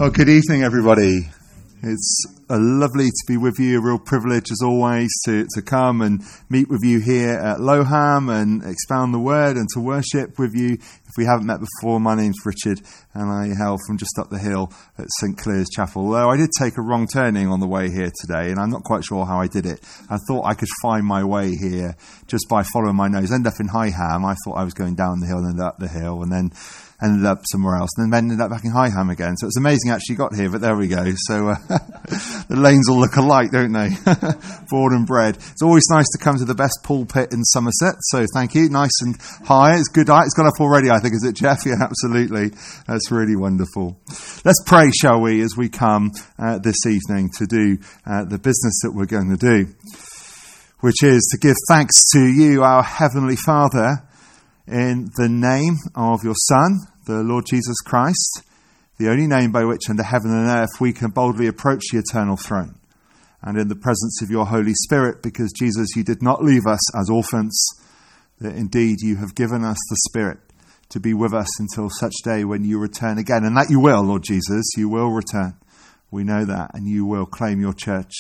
Well, good evening, everybody. It's lovely to be with you. A real privilege, as always, to come and meet with you here at Loham and expound the Word and to worship with you. If we haven't met before, my name's Richard and I hail from just up the hill at St. Clair's Chapel. Although I did take a wrong turning on the way here today, and I'm not quite sure how I did it. I thought I could find my way here just by following my nose. Ended up in Highham. I thought I was going down the hill and ended up the hill, and then ended up somewhere else, and then ended up back in Highham again. So it's amazing I actually got here, but there we go. So the lanes all look alike, don't they? Born and bred. It's always nice to come to the best pulpit in Somerset, so thank you. Nice and high. It's good. It's gone up already, I think. Is it, Jeff? Yeah, absolutely. That's really wonderful. Let's pray, shall we, as we come this evening to do the business that we're going to do, which is to give thanks to you, our Heavenly Father, in the name of your Son, the Lord Jesus Christ, the only name by which under heaven and earth we can boldly approach the eternal throne, and in the presence of your Holy Spirit, because Jesus, you did not leave us as orphans, that indeed you have given us the Spirit to be with us until such day when you return again, and that you will, Lord Jesus, you will return. We know that, and you will claim your church.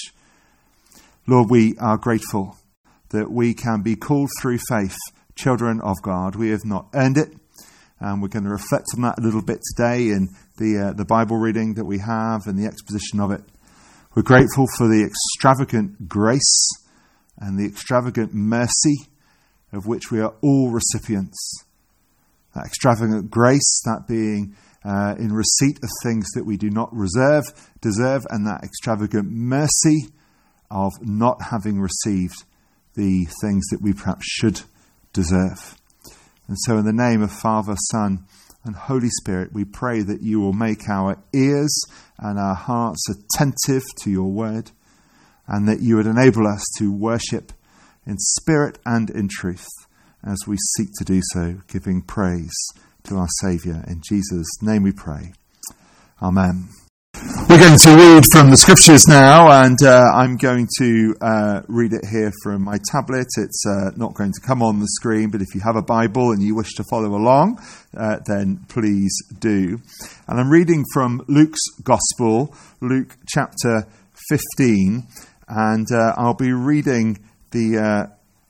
Lord, we are grateful that we can be called through faith children of God. We have not earned it, and we're going to reflect on that a little bit today in the Bible reading that we have and the exposition of it. We're grateful for the extravagant grace and the extravagant mercy of which we are all recipients. That extravagant grace, that being in receipt of things that we do not deserve, and that extravagant mercy of not having received the things that we perhaps should deserve. And so in the name of Father, Son, and Holy Spirit, we pray that you will make our ears and our hearts attentive to your word, and that you would enable us to worship in spirit and in truth as we seek to do so, giving praise to our Saviour. In Jesus' name we pray. Amen. We're going to read from the scriptures now, and I'm going to read it here from my tablet. It's not going to come on the screen, but if you have a Bible and you wish to follow along, then please do. And I'm reading from Luke's Gospel, Luke chapter 15, and I'll be reading the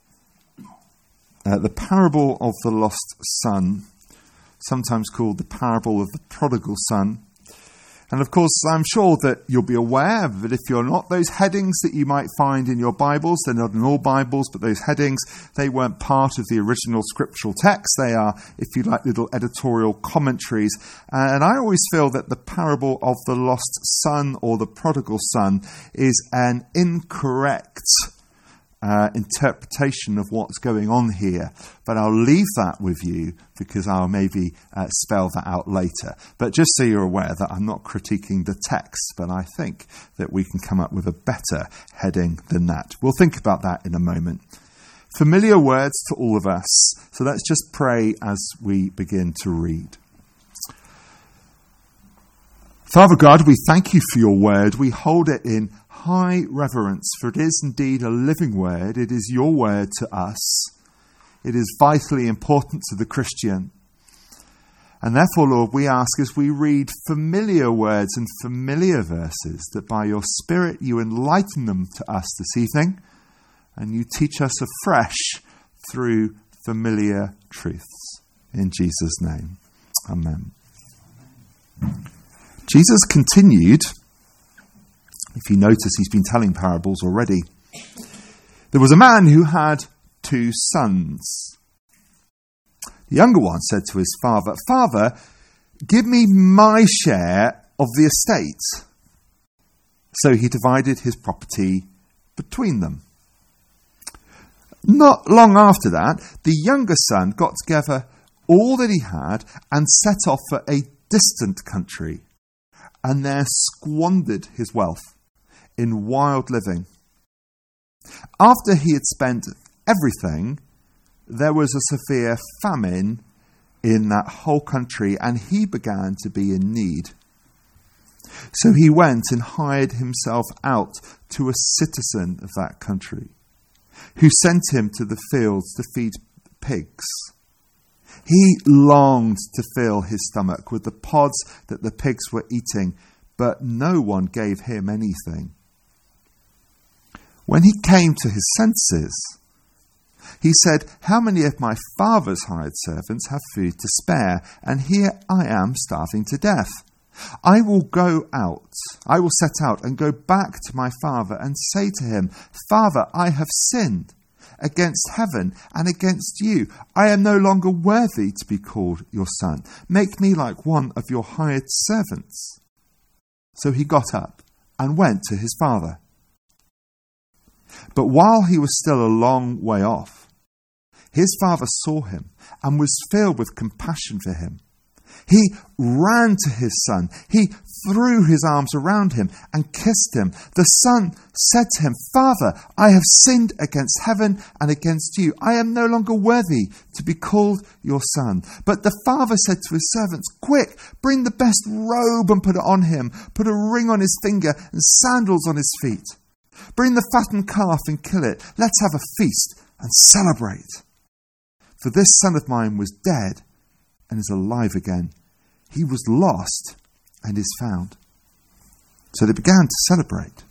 parable of the lost son, sometimes called the parable of the prodigal son. And of course, I'm sure that you'll be aware that if you're not, those headings that you might find in your Bibles, they're not in all Bibles, but those headings, they weren't part of the original scriptural text. They are, if you like, little editorial commentaries. And I always feel that the parable of the lost son or the prodigal son is an incorrect interpretation of what's going on here, but I'll leave that with you because I'll maybe spell that out later. But just so you're aware that I'm not critiquing the text, but I think that we can come up with a better heading than that. We'll think about that in a moment. Familiar words to all of us, so let's just pray as we begin to read. Father God, we thank you for your word. We hold it in high reverence, for it is indeed a living word. It is your word to us. It is vitally important to the Christian. And therefore, Lord, we ask as we read familiar words and familiar verses, that by your Spirit you enlighten them to us this evening, and you teach us afresh through familiar truths. In Jesus' name, amen. Jesus continued. If you notice, he's been telling parables already. There was a man who had 2 sons. The younger one said to his father, "Father, give me my share of the estate." So he divided his property between them. Not long after that, the younger son got together all that he had and set off for a distant country, and there squandered his wealth in wild living. After he had spent everything, there was a severe famine in that whole country, and he began to be in need. So he went and hired himself out to a citizen of that country, who sent him to the fields to feed pigs. He longed to fill his stomach with the pods that the pigs were eating, but no one gave him anything. When he came to his senses, he said, "How many of my father's hired servants have food to spare, and here I am starving to death? I will set out and go back to my father and say to him, 'Father, I have sinned against heaven and against you. I am no longer worthy to be called your son. Make me like one of your hired servants.' So he got up and went to his father. But while he was still a long way off, his father saw him and was filled with compassion for him. He ran to his son. He threw his arms around him and kissed him. The son said to him, 'Father, I have sinned against heaven and against you. I am no longer worthy to be called your son.' But the father said to his servants, 'Quick, bring the best robe and put it on him. Put a ring on his finger and sandals on his feet. Bring the fattened calf and kill it. Let's have a feast and celebrate. For this son of mine was dead and is alive again. He was lost and is found.' So they began to celebrate.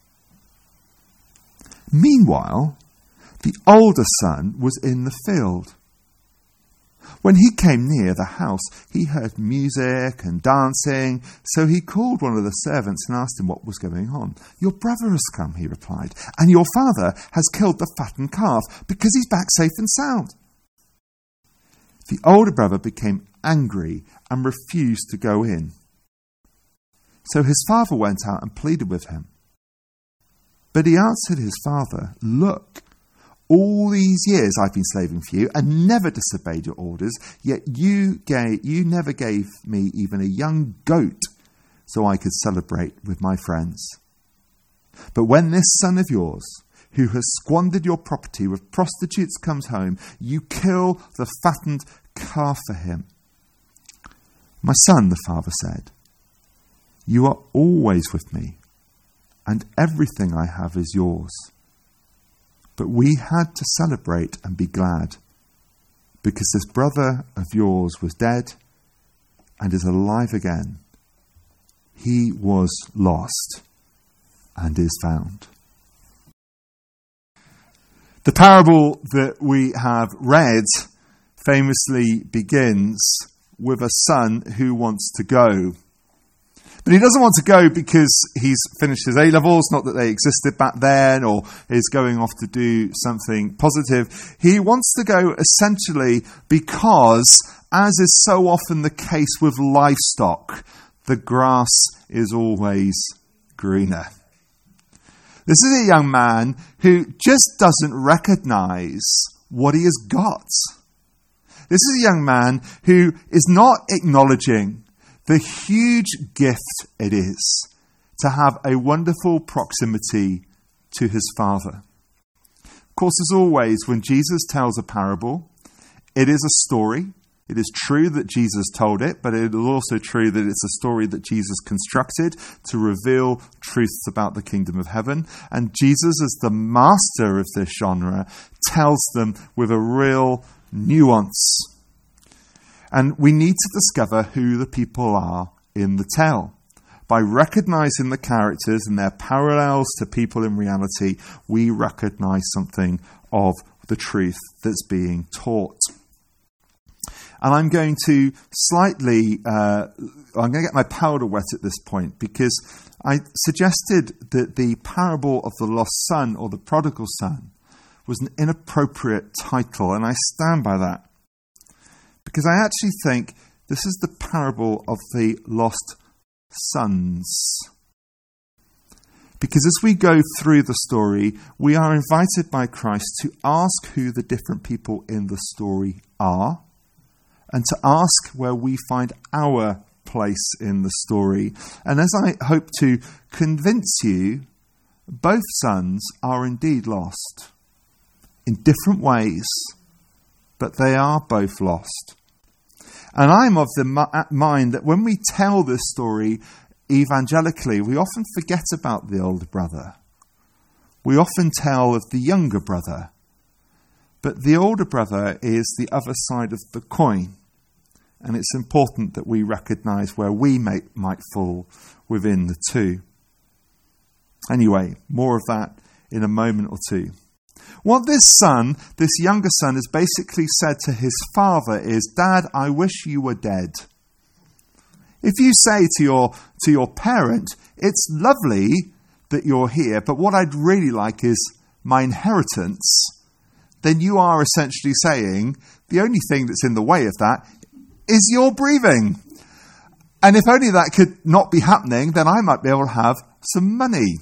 Meanwhile, the older son was in the field. When he came near the house, he heard music and dancing, so he called one of the servants and asked him what was going on. 'Your brother has come,' he replied, 'and your father has killed the fattened calf because he's back safe and sound.' The older brother became angry and refused to go in. So his father went out and pleaded with him. But he answered his father, 'Look, all these years I've been slaving for you and never disobeyed your orders, yet you never gave me even a young goat so I could celebrate with my friends. But when this son of yours, who has squandered your property with prostitutes, comes home, you kill the fattened calf for him.' 'My son,' the father said, 'you are always with me, and everything I have is yours. But we had to celebrate and be glad, because this brother of yours was dead and is alive again. He was lost and is found.'" The parable that we have read famously begins with a son who wants to go. But he doesn't want to go because he's finished his A-levels, not that they existed back then, or is going off to do something positive. He wants to go essentially because, as is so often the case with livestock, the grass is always greener. This is a young man who just doesn't recognize what he has got. This is a young man who is not acknowledging the huge gift it is to have a wonderful proximity to his Father. Of course, as always, when Jesus tells a parable, it is a story. It is true that Jesus told it, but it is also true that it's a story that Jesus constructed to reveal truths about the kingdom of heaven. And Jesus, as the master of this genre, tells them with a real nuance. And we need to discover who the people are in the tale. By recognizing the characters and their parallels to people in reality, we recognize something of the truth that's being taught. And I'm going to I'm going to get my powder wet at this point, because I suggested that the parable of the lost son, or the prodigal son, was an inappropriate title, and I stand by that. Because I actually think this is the parable of the lost sons. Because as we go through the story, we are invited by Christ to ask who the different people in the story are, and to ask where we find our place in the story. And as I hope to convince you, both sons are indeed lost in different ways, but they are both lost. And I'm of the mind that when we tell this story evangelically, we often forget about the older brother. We often tell of the younger brother. But the older brother is the other side of the coin. And it's important that we recognise where we might fall within the two. Anyway, more of that in a moment or two. What this younger son, has basically said to his father is, Dad, I wish you were dead. If you say to your parent, it's lovely that you're here, but what I'd really like is my inheritance, then you are essentially saying the only thing that's in the way of that is your breathing. And if only that could not be happening, then I might be able to have some money.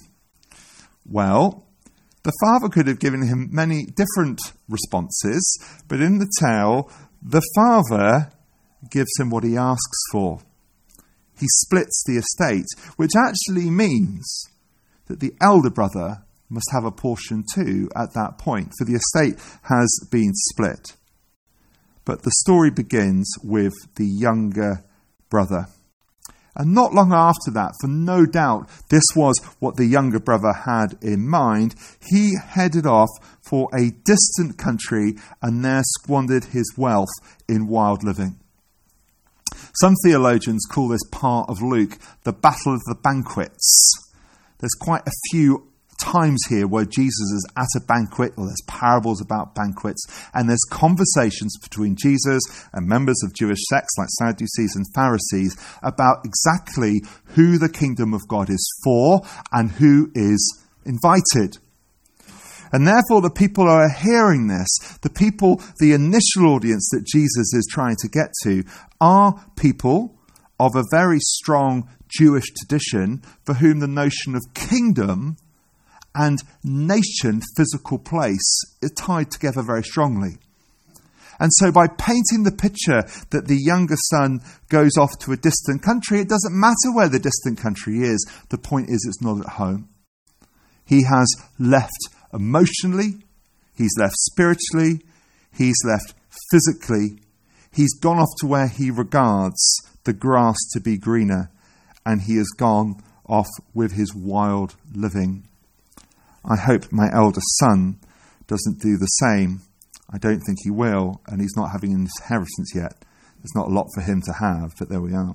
Well, the father could have given him many different responses, but in the tale, the father gives him what he asks for. He splits the estate, which actually means that the elder brother must have a portion too at that point, for the estate has been split. But the story begins with the younger brother. And not long after that, for no doubt this was what the younger brother had in mind, he headed off for a distant country and there squandered his wealth in wild living. Some theologians call this part of Luke the Battle of the Banquets. There's quite a few times here where Jesus is at a banquet, or there's parables about banquets, and there's conversations between Jesus and members of Jewish sects like Sadducees and Pharisees about exactly who the kingdom of God is for and who is invited. And therefore the people are hearing this. The initial audience that Jesus is trying to get to are people of a very strong Jewish tradition for whom the notion of kingdom and nation, physical place, is tied together very strongly. And so by painting the picture that the younger son goes off to a distant country, it doesn't matter where the distant country is. The point is it's not at home. He has left emotionally, he's left spiritually, he's left physically. He's gone off to where he regards the grass to be greener, and he has gone off with his wild living. I hope my eldest son doesn't do the same. I don't think he will, and he's not having an inheritance yet. There's not a lot for him to have, but there we are.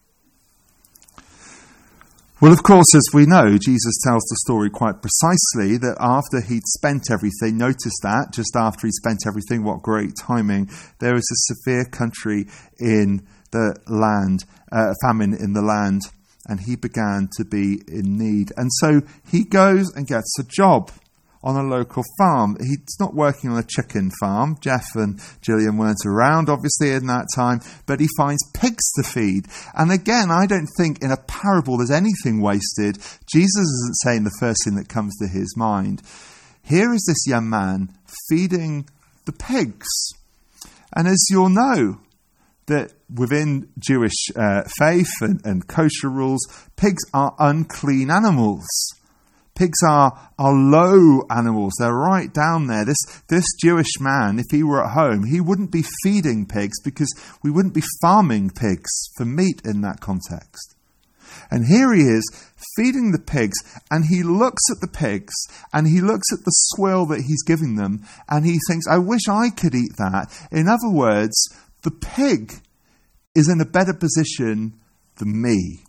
Well, of course, as we know, Jesus tells the story quite precisely that after he'd spent everything, notice that, just after he'd spent everything, what great timing, there was a severe country in the land, famine in the land, and he began to be in need. And so he goes and gets a job on a local farm. He's not working on a chicken farm. Jeff and Gillian weren't around, obviously, in that time, but he finds pigs to feed. And again, I don't think in a parable there's anything wasted. Jesus isn't saying the first thing that comes to his mind. Here is this young man feeding the pigs. And as you'll know, that within Jewish faith and kosher rules, pigs are unclean animals. Pigs are low animals. They're right down there. This Jewish man, if he were at home, he wouldn't be feeding pigs because we wouldn't be farming pigs for meat in that context. And here he is feeding the pigs, and he looks at the pigs and he looks at the swill that he's giving them and he thinks, I wish I could eat that. In other words, the pig is in a better position than me.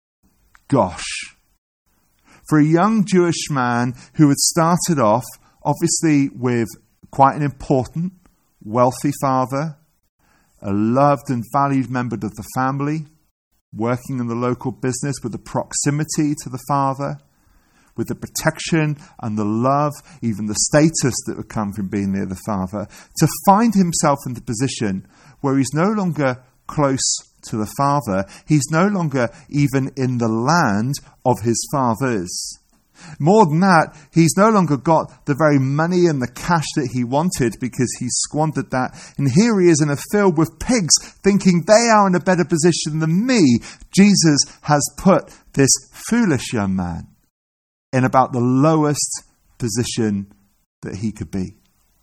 Gosh. For a young Jewish man who had started off, obviously with quite an important, wealthy father, a loved and valued member of the family, working in the local business with the proximity to the father, with the protection and the love, even the status that would come from being near the father, to find himself in the position where he's no longer close to the father, he's no longer even in the land of his fathers. More than that, he's no longer got the very money and the cash that he wanted because he squandered that. And here he is in a field with pigs, thinking they are in a better position than me. Jesus has put this foolish young man in about the lowest position that he could be.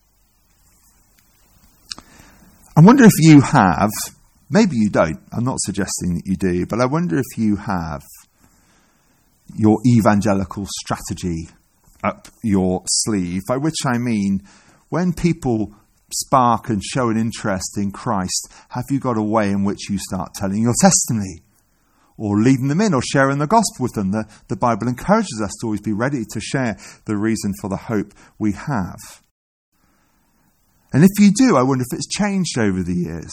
I wonder if you have, maybe you don't, I'm not suggesting that you do, but I wonder if you have your evangelical strategy up your sleeve, by which I mean when people spark and show an interest in Christ, have you got a way in which you start telling your testimony? Or leading them in, or sharing the gospel with them? The Bible encourages us to always be ready to share the reason for the hope we have. And if you do, I wonder if it's changed over the years.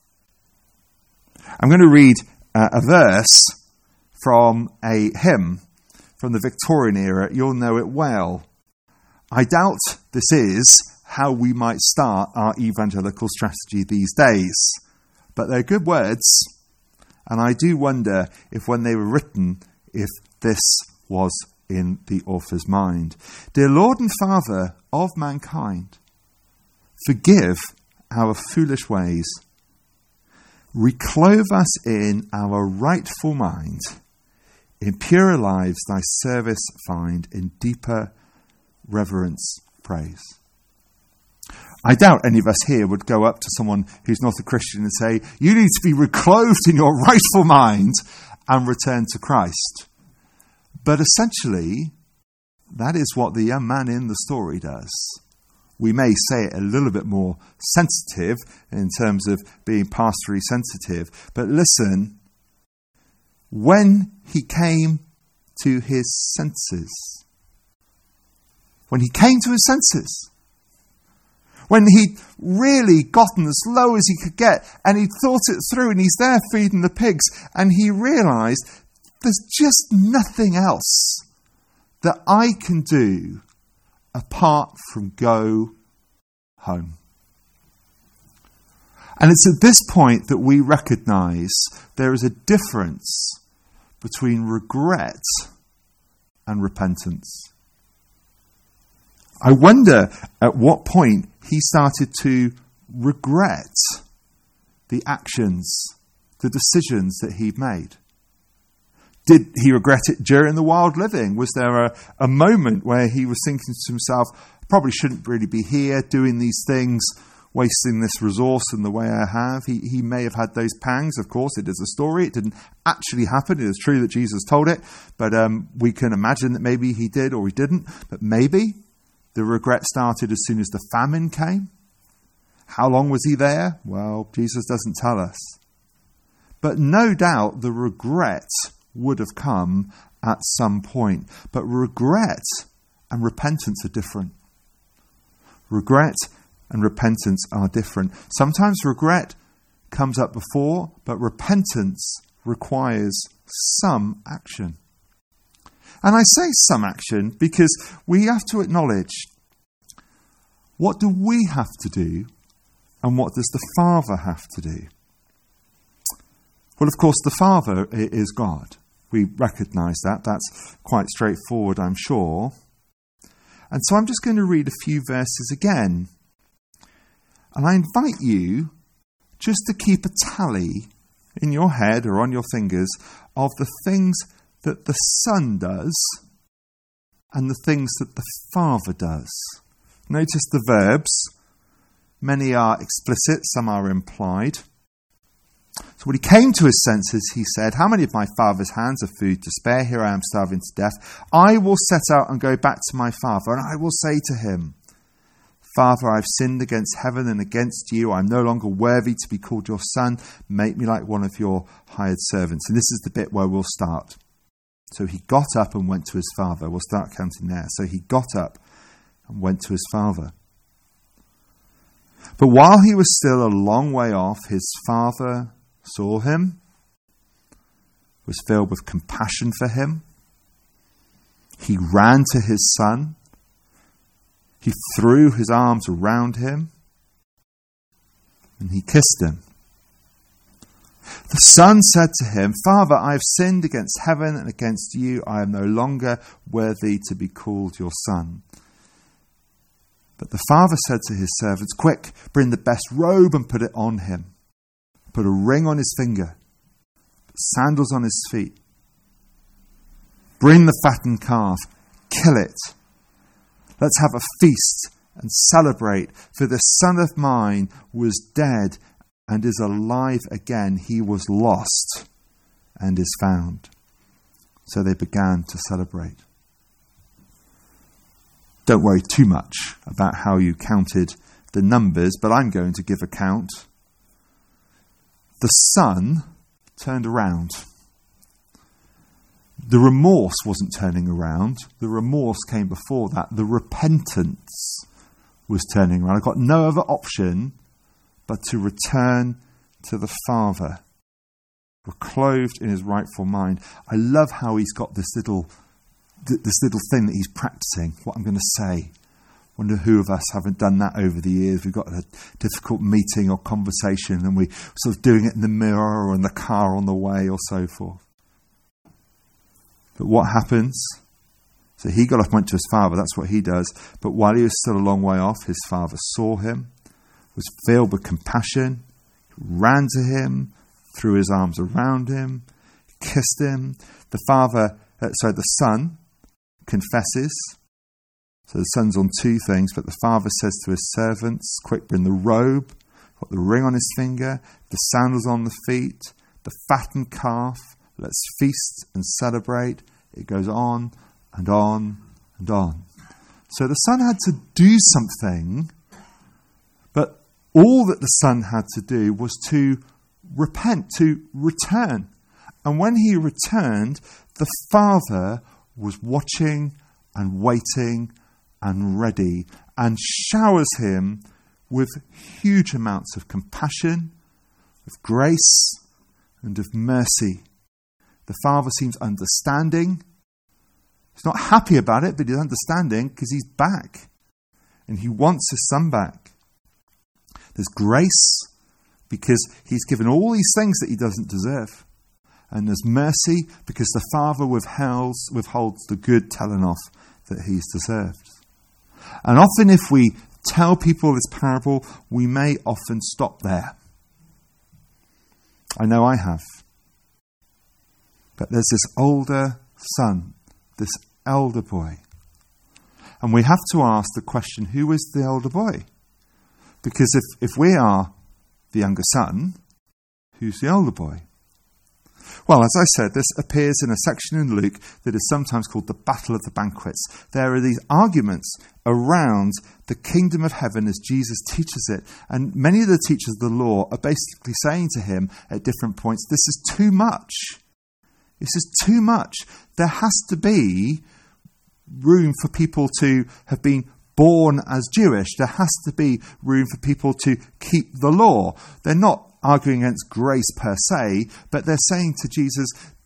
I'm going to read a verse from a hymn from the Victorian era. You'll know it well. I doubt this is how we might start our evangelical strategy these days. But they're good words. And I do wonder if when they were written, if this was in the author's mind. Dear Lord and Father of mankind, forgive our foolish ways. Reclothe us in our rightful mind. In purer lives thy service find. In deeper reverence praise. I doubt any of us here would go up to someone who's not a Christian and say, you need to be reclothed in your rightful mind and return to Christ. But essentially, that is what the young man in the story does. We may say it a little bit more sensitive in terms of being pastorally sensitive, but listen, when he came to his senses, when he'd really gotten as low as he could get and he'd thought it through and he's there feeding the pigs and he realised there's just nothing else that I can do apart from go home. And it's at this point that we recognise there is a difference between regret and repentance. I wonder at what point he started to regret the actions, the decisions that he'd made. Did he regret it during the wild living? Was there a moment where he was thinking to himself, probably shouldn't really be here doing these things, wasting this resource in the way I have? He may have had those pangs. Of course, it is a story. It didn't actually happen. It is true that Jesus told it, but we can imagine that maybe he did or he didn't. But maybe the regret started as soon as the famine came. How long was he there? Well, Jesus doesn't tell us. But no doubt the regret would have come at some point. But regret and repentance are different. Regret and repentance are different. Sometimes regret comes up before, but repentance requires some action. And I say some action because we have to acknowledge, what do we have to do and what does the Father have to do? Well, of course, the Father is God. We recognise that. That's quite straightforward, I'm sure. And so I'm just going to read a few verses again. And I invite you just to keep a tally in your head or on your fingers of the things that the Son does and the things that the Father does. Notice the verbs. Many are explicit, some are implied. So when he came to his senses, he said, how many of my father's hands have food to spare? Here I am starving to death. I will set out and go back to my father, and I will say to him, Father, I've sinned against heaven and against you. I'm no longer worthy to be called your son. Make me like one of your hired servants. And this is the bit where we'll start. So he got up and went to his father. We'll start counting there. So he got up and went to his father. But while he was still a long way off, his father saw him, was filled with compassion for him. He ran to his son. He threw his arms around him and he kissed him. The son said to him, Father, I have sinned against heaven and against you. I am no longer worthy to be called your son. But the father said to his servants, quick, bring the best robe and put it on him. Put a ring on his finger, put sandals on his feet. Bring the fattened calf, kill it. Let's have a feast and celebrate, for this son of mine was dead and is alive again. He was lost and is found. So they began to celebrate. Don't worry too much about how you counted the numbers, but I'm going to give account. The son turned around. The remorse wasn't turning around. The remorse came before that. The repentance was turning around. I've got no other option but to return to the Father. We're clothed in his rightful mind. I love how he's got this little thing that he's practicing, what I'm going to say. Wonder who of us haven't done that over the years. We've got a difficult meeting or conversation and we're sort of doing it in the mirror or in the car on the way or so forth. But what happens? So he got off and went to his father. That's what he does. But while he was still a long way off, his father saw him, was filled with compassion, ran to him, threw his arms around him, kissed him. The son confesses. So the son's on two things, but the father says to his servants, quick, bring the robe, got the ring on his finger, the sandals on the feet, the fattened calf, let's feast and celebrate. It goes on and on and on. So the son had to do something, but all that the son had to do was to repent, to return. And when he returned, the father was watching and waiting and ready, and showers him with huge amounts of compassion, of grace, and of mercy. The father seems understanding. He's not happy about it, but he's understanding because he's back, and he wants his son back. There's grace because he's given all these things that he doesn't deserve. And there's mercy because the father withholds the good telling off that he's deserved. And often if we tell people this parable, we may often stop there. I know I have. But there's this older son, this elder boy. And we have to ask the question, who is the elder boy? Because if we are the younger son, who's the elder boy? Well, as I said, this appears in a section in Luke that is sometimes called the Battle of the Banquets. There are these arguments around the kingdom of heaven as Jesus teaches it. And many of the teachers of the law are basically saying to him at different points, this is too much. This is too much. There has to be room for people to have been born as Jewish. There has to be room for people to keep the law. They're not arguing against grace per se, but they're saying to Jesus,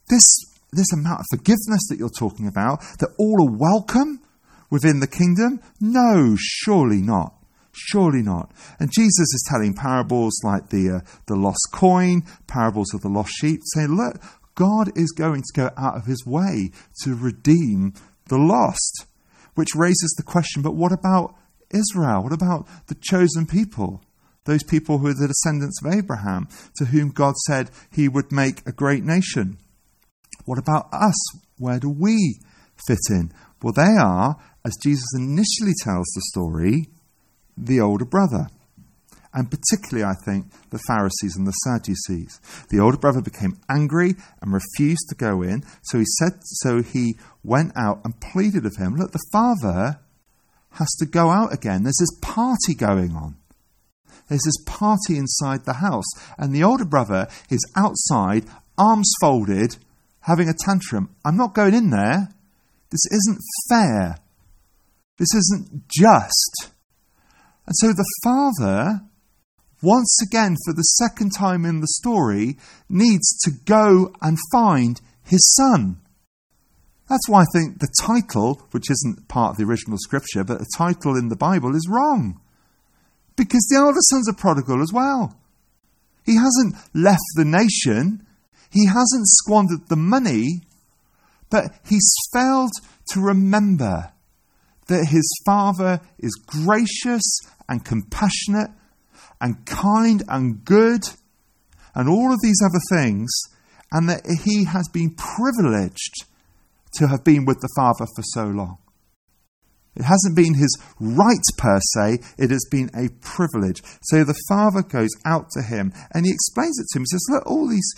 this amount of forgiveness that you're talking about, that all are welcome within the kingdom? No, surely not. Surely not. And Jesus is telling parables like the lost coin, parables of the lost sheep, saying, look, God is going to go out of his way to redeem the lost. Which raises the question, but what about Israel? What about the chosen people? Those people who are the descendants of Abraham, to whom God said he would make a great nation. What about us? Where do we fit in? Well, they are, as Jesus initially tells the story, the older brother. And particularly, I think, the Pharisees and the Sadducees. The older brother became angry and refused to go in. So he went out and pleaded with him, look, the father has to go out again. There's this party going on. There's this party inside the house. And the older brother is outside, arms folded, having a tantrum. I'm not going in there. This isn't fair. This isn't just. And so the father, once again, for the second time in the story, needs to go and find his son. That's why I think the title, which isn't part of the original scripture, but the title in the Bible is wrong. Because the older son's a prodigal as well. He hasn't left the nation. He hasn't squandered the money. But he's failed to remember that his father is gracious and compassionate and kind and good and all of these other things, and that he has been privileged to have been with the father for so long. It hasn't been his right per se, it has been a privilege. So the father goes out to him and he explains it to him. He says, look, all these,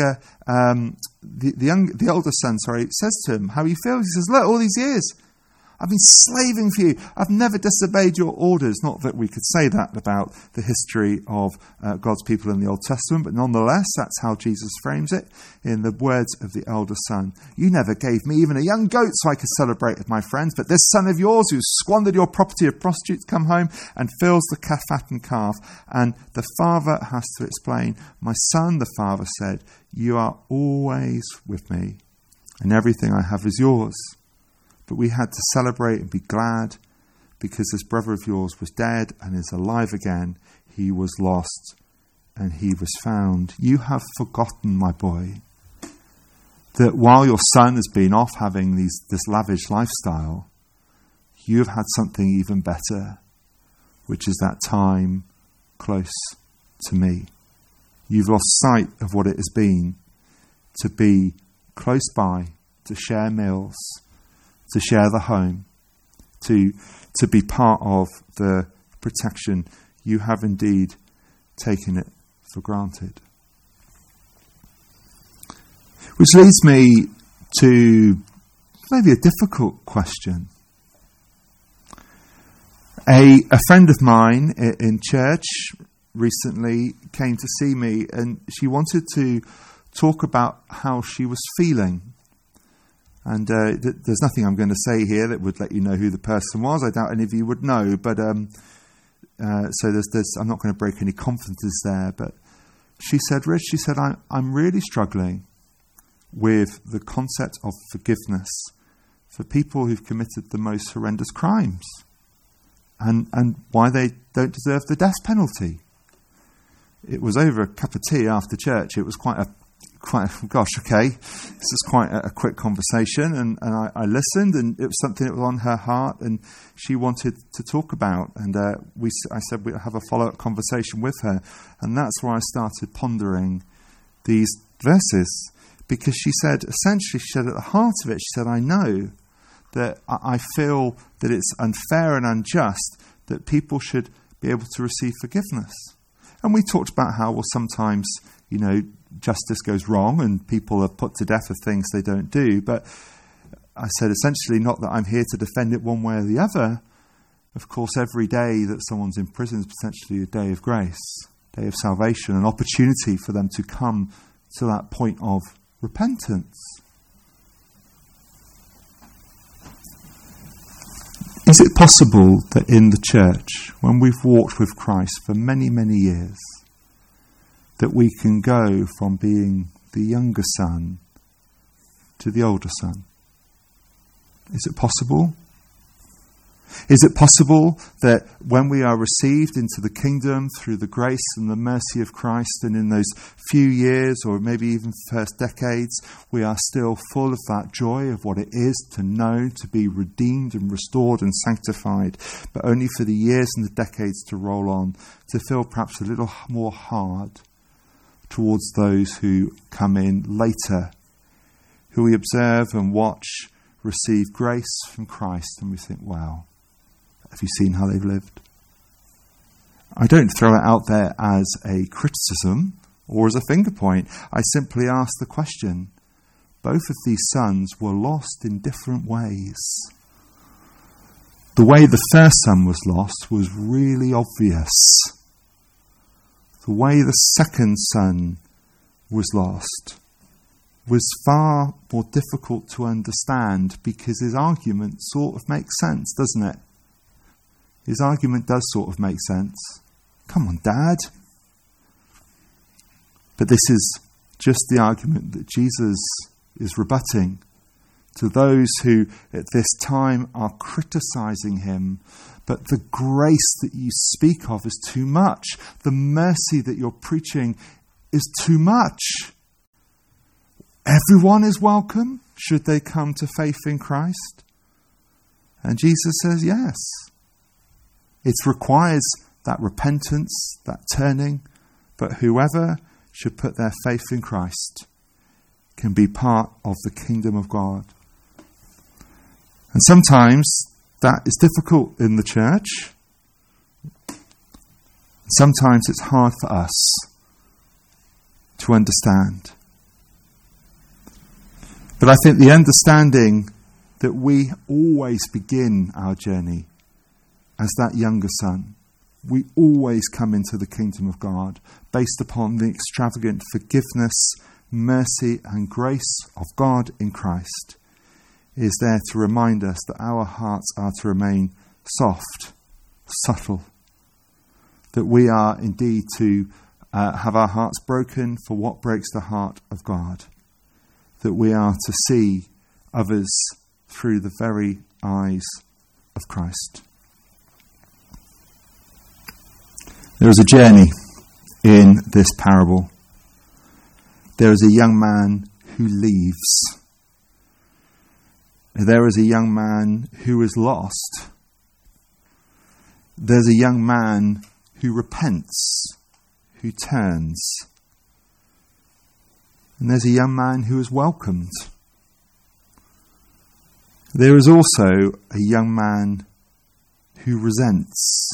the older son, says to him how he feels. He says, look, all these years, I've been slaving for you. I've never disobeyed your orders. Not that we could say that about the history of God's people in the Old Testament, but nonetheless, that's how Jesus frames it in the words of the elder son. You never gave me even a young goat so I could celebrate with my friends, but this son of yours who's squandered your property of prostitutes come home and fills the fattened calf. And the father has to explain, my son, the father said, you are always with me and everything I have is yours. But we had to celebrate and be glad because this brother of yours was dead and is alive again. He was lost and he was found. You have forgotten, my boy, that while your son has been off having this lavish lifestyle, you have had something even better, which is that time close to me. You've lost sight of what it has been to be close by, to share meals, to share the home, to be part of the protection. You have indeed taken it for granted. Which leads me to maybe a difficult question. A friend of mine in church recently came to see me, and she wanted to talk about how she was feeling. And there's nothing I'm going to say here that would let you know who the person was. I doubt any of you would know, but so there's I'm not going to break any confidences there. But she said, Rich, I'm really struggling with the concept of forgiveness for people who've committed the most horrendous crimes, and why they don't deserve the death penalty. It was over a cup of tea after church. It was quite a this is quite a quick conversation, and I listened, and it was something that was on her heart, and she wanted to talk about, and I said we'd have a follow-up conversation with her, and that's where I started pondering these verses, because she said, essentially, she said at the heart of it, she said, I know that I feel that it's unfair and unjust that people should be able to receive forgiveness. And we talked about how, well, sometimes, justice goes wrong and people are put to death for things they don't do. But I said, essentially, not that I'm here to defend it one way or the other. Of course, every day that someone's in prison is potentially a day of grace, day of salvation, an opportunity for them to come to that point of repentance. Is it possible that in the church, when we've walked with Christ for many, many years, that we can go from being the younger son to the older son? Is it possible? Is it possible that when we are received into the kingdom through the grace and the mercy of Christ, and in those few years or maybe even first decades, we are still full of that joy of what it is to know, to be redeemed and restored and sanctified, but only for the years and the decades to roll on, to feel perhaps a little more hard towards those who come in later, who we observe and watch receive grace from Christ, and we think, wow, have you seen how they've lived? I don't throw it out there as a criticism or as a finger point. I simply ask the question. Both of these sons were lost in different ways. The way the first son was lost was really obvious. The way the second son was lost was far more difficult to understand, because his argument sort of makes sense, doesn't it? His argument does sort of make sense. Come on, Dad. But this is just the argument that Jesus is rebutting to those who at this time are criticizing him. But the grace that you speak of is too much. The mercy that you're preaching is too much. Everyone is welcome should they come to faith in Christ. And Jesus says yes. It requires that repentance, that turning, but whoever should put their faith in Christ can be part of the kingdom of God. And sometimes that is difficult in the church. Sometimes it's hard for us to understand. But I think the understanding that we always begin our journey as that younger son. We always come into the kingdom of God based upon the extravagant forgiveness, mercy and grace of God in Christ. It is there to remind us that our hearts are to remain soft, subtle, that we are indeed to have our hearts broken for what breaks the heart of God, that we are to see others through the very eyes of Christ. There is a journey in this parable. There is a young man who leaves. There is a young man who is lost. There's a young man who repents, who turns. And there's a young man who is welcomed. There is also a young man who resents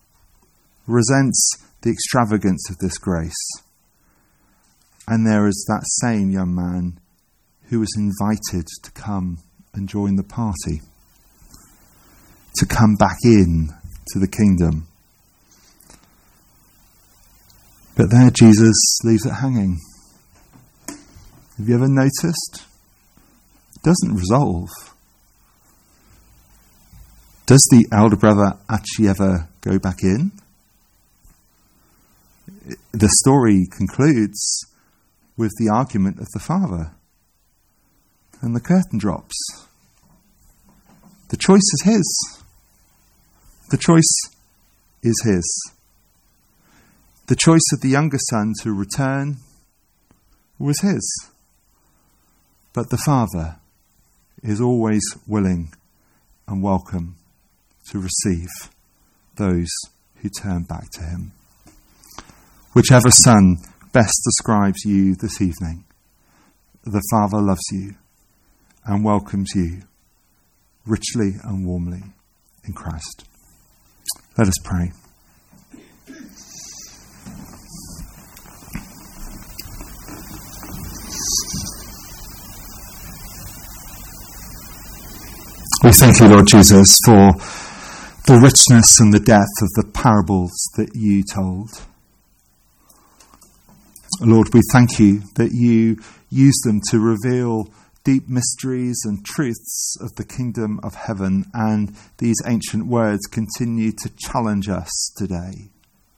the extravagance of this grace. And there is that same young man who is invited to come and join the party, to come back in to the kingdom. But there Jesus leaves it hanging. Have you ever noticed? It doesn't resolve. Does the elder brother actually ever go back in? The story concludes with the argument of the father, and the curtain drops. The choice is his. The choice is his. The choice of the younger son to return was his. But the father is always willing and welcome to receive those who turn back to him. Whichever son best describes you this evening, the Father loves you and welcomes you richly and warmly in Christ. Let us pray. We thank you, Lord Jesus, for the richness and the depth of the parables that you told. Lord, we thank you that you use them to reveal deep mysteries and truths of the kingdom of heaven, and these ancient words continue to challenge us today.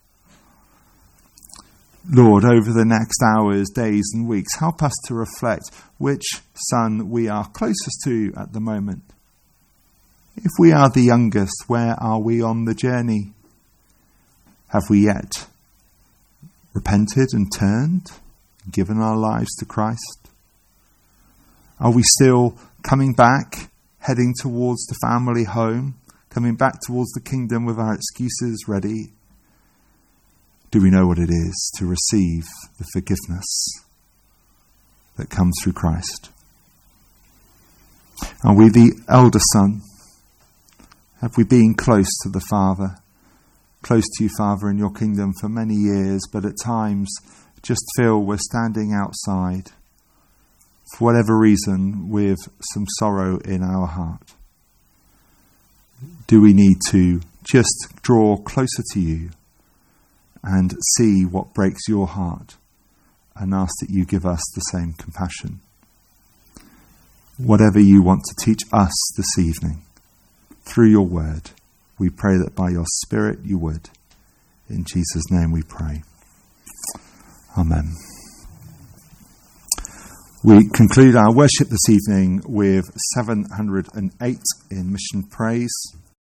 Lord, over the next hours, days and weeks, help us to reflect which son we are closest to at the moment. If we are the youngest, where are we on the journey? Have we yet repented and turned, given our lives to Christ? Are we still coming back, heading towards the family home, coming back towards the kingdom with our excuses ready? Do we know what it is to receive the forgiveness that comes through Christ? Are we the elder son? Have we been close to the Father? Close to you, Father, in your kingdom for many years, but at times just feel we're standing outside, for whatever reason, with some sorrow in our heart. Do we need to just draw closer to you and see what breaks your heart and ask that you give us the same compassion? Whatever you want to teach us this evening, through your word, we pray that by your Spirit you would. In Jesus' name we pray. Amen. We conclude our worship this evening with 708 in Mission Praise.